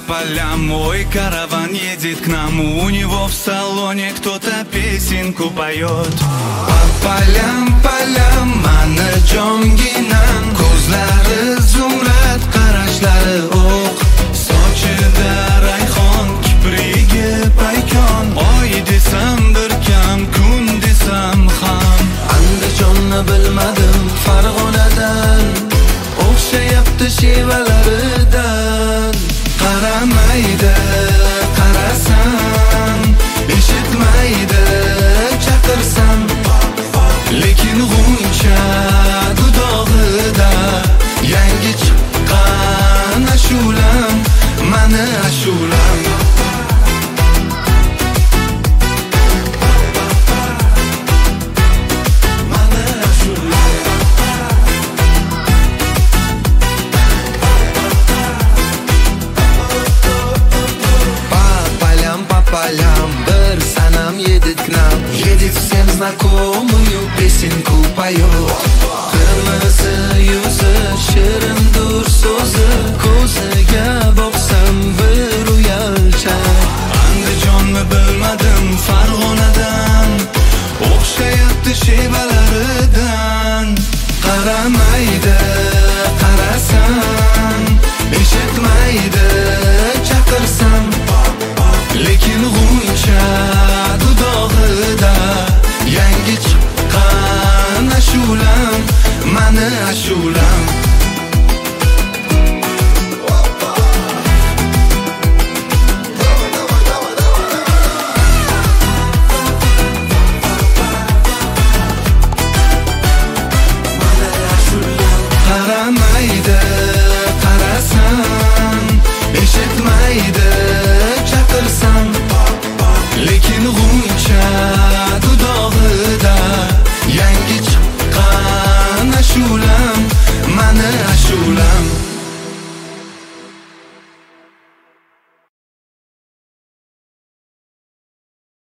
полям мой караван едет к нам. У него в салоне кто-то песенку поет. По полям, полям, mana jonginam. Ko'zlari zumrad, qarashlari o'q. Sochida rayhon, kiprigi paykon. Oy desam bir kam, kun desam ham. Andijonni bilmadim Farg'onadan, o'xshayapti shevalaridan. Qaramaydi, qarasam, eshitmaydi, chaqirsam. Lekin g'uncha dudog'ida yangi chiqqan ashulam, mani ashulam. Полям bir sanam едет к нам, едет всем знакомую песенку поет. Qirmizi yuzi, shirindur so'zi, ko'ziga boqsam bir uyalchan. Andijonni bilmadim Farg'onadan, o'xshayapti shevalaridan. Qaramaydi, qarasam, eshitmaydi, chaqirsam. Lekin g'uncha dudog'ida yangi chiqqan ashulam, mani ashulam. Qaramaydi, qarasam, eshitmaydi, chaqirsam. Lekin g'uncha dudog'ida yangi chiqqan ashulam, mani ashulam.